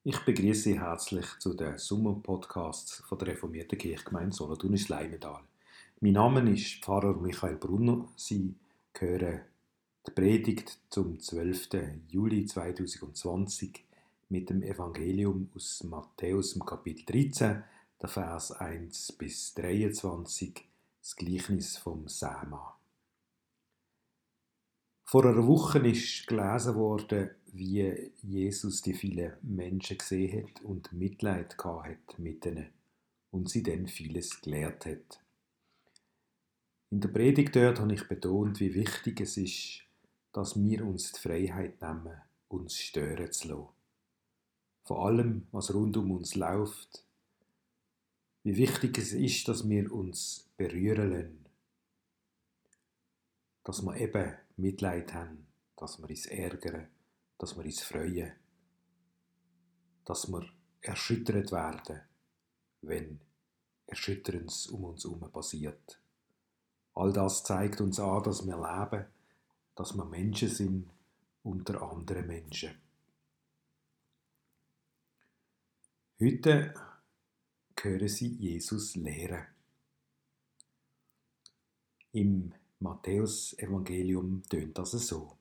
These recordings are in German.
Ich begrüße Sie herzlich zu den Sommer-Podcasts von der reformierten Kirchgemeinde Solothurn-Leimental. Mein Name ist Pfarrer Michael Brunner. Sie hören die Predigt zum 12. Juli 2020 mit dem Evangelium aus Matthäus im Kapitel 13, der Vers 1 bis 23, das Gleichnis vom Sämann. Vor einer Woche ist gelesen worden, wie Jesus die vielen Menschen gesehen hat und Mitleid gehabt hat mit ihnen und sie dann vieles gelehrt hat. In der Predigt dort habe ich betont, wie wichtig es ist, dass wir uns die Freiheit nehmen, uns stören zu lassen. Vor allem, was rund um uns läuft. Wie wichtig es ist, dass wir uns berühren lassen. Dass wir eben Mitleid haben, dass wir uns ärgern, dass wir uns freuen, dass wir erschüttert werden, wenn Erschütterndes um uns herum passiert. All das zeigt uns an, dass wir leben, dass wir Menschen sind unter anderen Menschen. Heute hören Sie Jesus lehren. Im Matthäus-Evangelium tönt das so.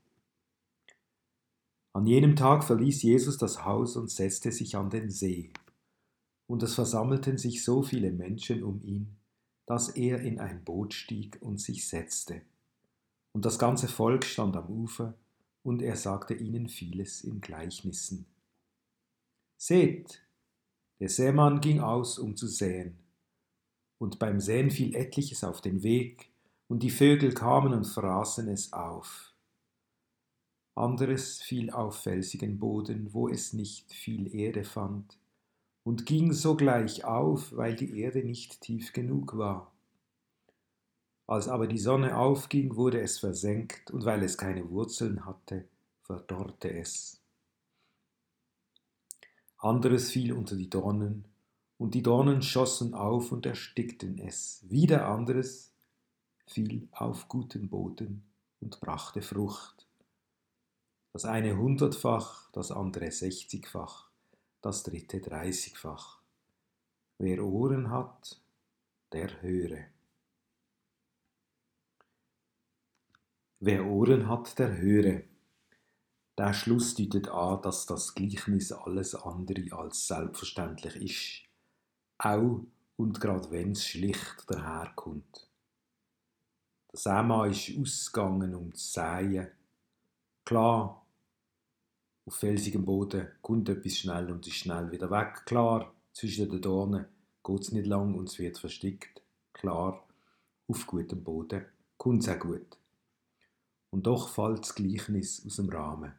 An jenem Tag verließ Jesus das Haus und setzte sich an den See. Und es versammelten sich so viele Menschen um ihn, dass er in ein Boot stieg und sich setzte. Und das ganze Volk stand am Ufer, und er sagte ihnen vieles in Gleichnissen. Seht, der Sämann ging aus, um zu säen. Und beim Säen fiel etliches auf den Weg, und die Vögel kamen und fraßen es auf. Anderes fiel auf felsigen Boden, wo es nicht viel Erde fand, und ging sogleich auf, weil die Erde nicht tief genug war. Als aber die Sonne aufging, wurde es versenkt, und weil es keine Wurzeln hatte, verdorrte es. Anderes fiel unter die Dornen, und die Dornen schossen auf und erstickten es. Wieder anderes fiel auf guten Boden und brachte Frucht. Das eine 100-fach, das andere 60-fach, das dritte 30-fach. Wer Ohren hat, der höre. Wer Ohren hat, der höre. Der Schluss deutet an, dass das Gleichnis alles andere als selbstverständlich ist. Auch und gerade wenn es schlicht daherkommt. Der Sämann ist ausgegangen, um zu säen. Klar, auf felsigem Boden kommt etwas schnell und ist schnell wieder weg. Klar, zwischen den Dornen geht es nicht lang und es wird verstickt. Klar, auf gutem Boden kommt es auch gut. Und doch fällt das Gleichnis aus dem Rahmen.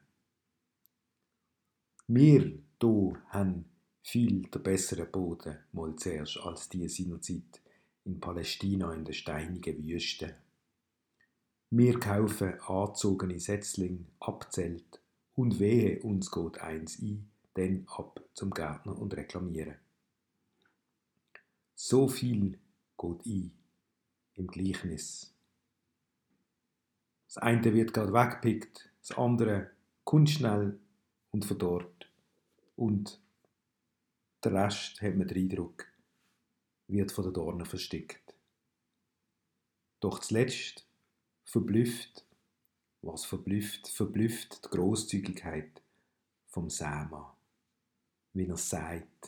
Wir hier haben viel der besseren Boden, mal zuerst, als die seinerzeit in Palästina in der steinigen Wüste. Wir kaufen angezogene Setzlinge, abzählt, und wehe, uns geht eins ein, dann ab zum Gärtner und reklamieren. So viel geht ein im Gleichnis. Das eine wird gerade weggepickt, das andere kommt schnell und verdorrt. Und der Rest, hat man den Eindruck, wird von den Dornen versteckt. Doch zuletzt verblüfft die Grosszügigkeit vom Sämann, wie er sagt.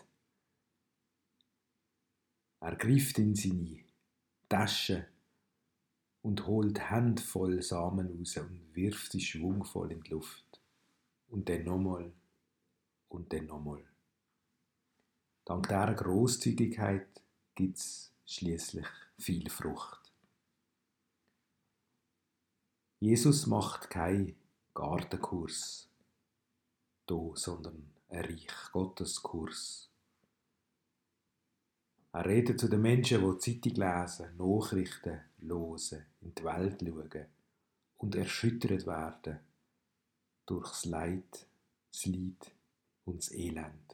Er greift in seine Tasche und holt handvoll Samen raus und wirft sie schwungvoll in die Luft. Und dann nochmal und dann nochmal. Dank dieser Grosszügigkeit gibt es schliesslich viel Frucht. Jesus macht keinen Gartenkurs hier, sondern einen Reich Gottes Kurs. Er redet zu den Menschen, die Zeitung lesen, Nachrichten hören, in die Welt schauen und erschüttert werden durch das Leid, das Leid und das Elend.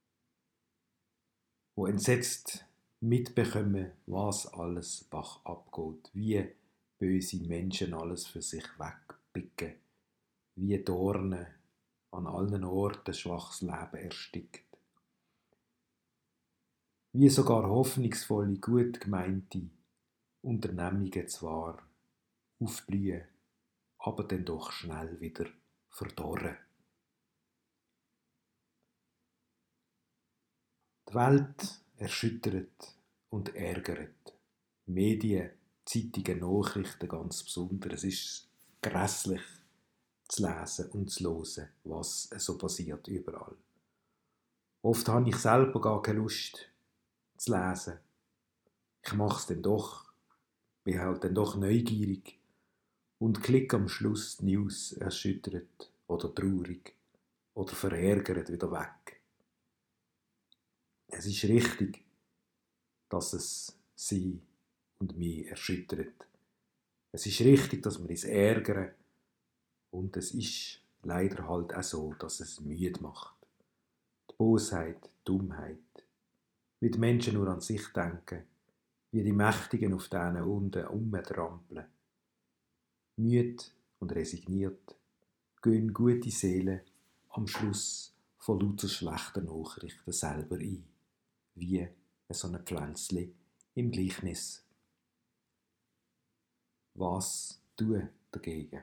Wo entsetzt mitbekommen, was alles bach abgeht, wie böse Menschen alles für sich wegpicken, wie Dornen an allen Orten schwaches Leben erstickt, wie sogar hoffnungsvolle, gut gemeinte Unternehmungen zwar aufblühen, aber dann doch schnell wieder verdorren. Die Welt erschüttert und ärgert. Medien, Zeitungen, Nachrichten ganz besonders. Es ist grässlich zu lesen und zu hören, was so passiert überall. Oft habe ich selber gar keine Lust zu lesen. Ich mache es dann doch, bin halt dann doch neugierig und klicke am Schluss die News erschüttert oder traurig oder verärgert wieder weg. Es ist richtig, dass es sie und mich erschüttert. Es ist richtig, dass wir uns ärgern und es ist leider halt auch so, dass es müde macht. Die Bosheit, die Dummheit, wie die Menschen nur an sich denken, wie die Mächtigen auf denen unten rumtrampeln. Müde und resigniert gehen gute Seelen am Schluss von lauter schlechten Nachrichten selber ein, wie so ein Pflänzchen im Gleichnis. Was tun dagegen?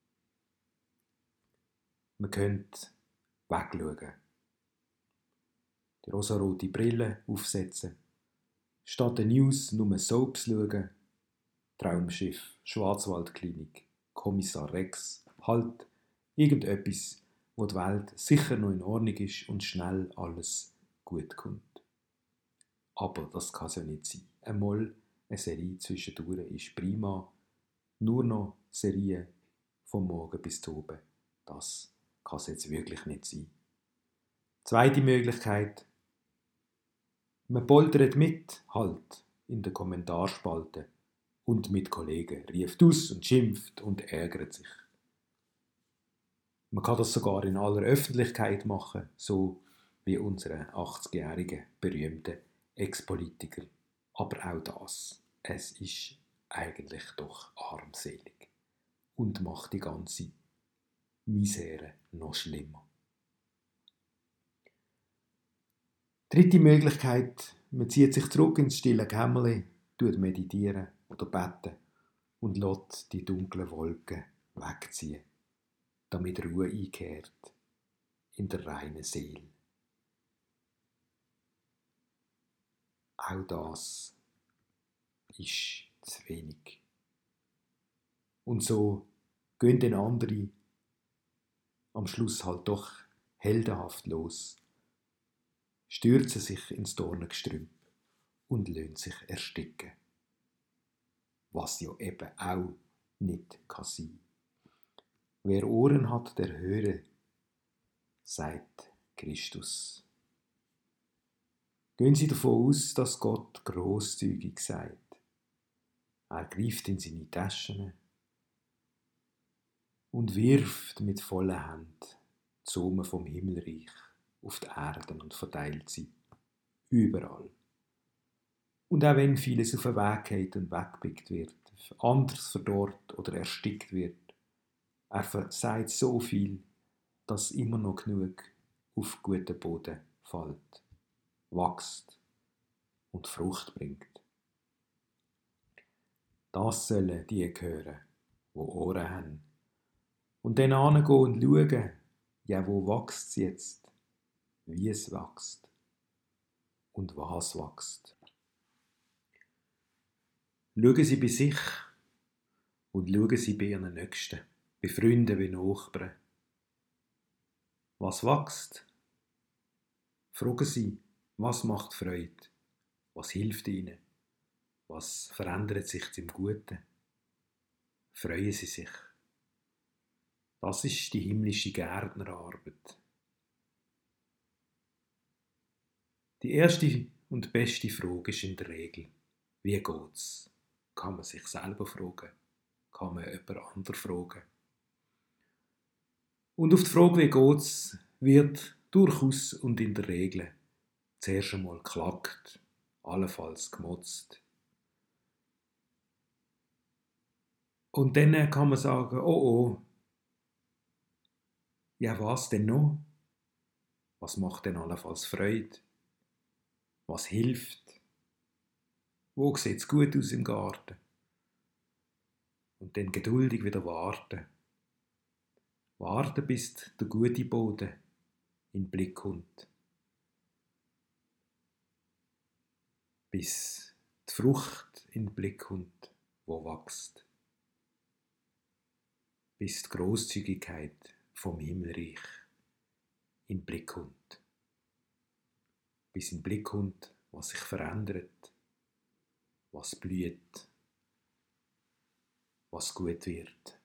Man könnte wegschauen, die rosarote Brille aufsetzen, statt den News nur Soaps schauen, Traumschiff, Schwarzwaldklinik, Kommissar Rex, halt irgendetwas, wo die Welt sicher noch in Ordnung ist und schnell alles gut kommt. Aber das kann es ja nicht sein. Einmal eine Serie zwischendurch ist prima, nur noch Serien vom Morgen bis zum Abend. Das kann es jetzt wirklich nicht sein. Zweite Möglichkeit, man poltert mit, halt, in der Kommentarspalte und mit Kollegen, rieft aus und schimpft und ärgert sich. Man kann das sogar in aller Öffentlichkeit machen, so wie unsere 80-jährigen berühmten Ex-Politiker. Aber auch das, es ist eigentlich doch armselig und macht die ganze Misere noch schlimmer. Dritte Möglichkeit, man zieht sich zurück ins stille Kämmerlein, tut meditieren oder beten und lässt die dunklen Wolken wegziehen, damit Ruhe einkehrt in der reinen Seele. Auch das ist zu wenig. Und so gehen dann andere am Schluss halt doch heldenhaft los, stürzen sich ins Dornengestrüpp und lassen sich ersticken. Was ja eben auch nicht kann sein. Wer Ohren hat, der höre, sagt Christus. Gehen Sie davon aus, dass Gott grosszügig sagt. Er greift in seine Taschen und wirft mit voller Hand die Summe vom Himmelreich auf die Erden und verteilt sie überall. Und auch wenn vieles auf den Weg geht und weggepickt wird, anders verdorrt oder erstickt wird, er sagt so viel, dass immer noch genug auf guten Boden fällt, wächst und Frucht bringt. Das sollen die hören, die Ohren haben. Und dann hingehen und schauen, ja, wo wächst es jetzt, wie es wächst und was wächst. Schauen Sie bei sich und schauen Sie bei Ihren Nächsten, bei Freunden, bei Nachbarn. Was wächst? Fragen Sie, was macht Freude? Was hilft Ihnen? Was verändert sich zum Guten? Freuen Sie sich. Das ist die himmlische Gärtnerarbeit. Die erste und beste Frage ist in der Regel, wie geht's? Kann man sich selber fragen? Kann man jemand anderen fragen? Und auf die Frage, wie geht's, wird durchaus und in der Regel zuerst einmal geklagt, allenfalls gemotzt. Und dann kann man sagen, oh, ja was denn noch? Was macht denn allenfalls Freude? Was hilft? Wo sieht's gut aus im Garten? Und dann geduldig wieder warten. Warten, bis der gute Boden in den Blick kommt. Bis die Frucht in den Blick kommt, wo wächst. Bis die Grosszügigkeit vom Himmelreich in den Blick kommt. Bis in den Blick kommt, was sich verändert, was blüht, was gut wird.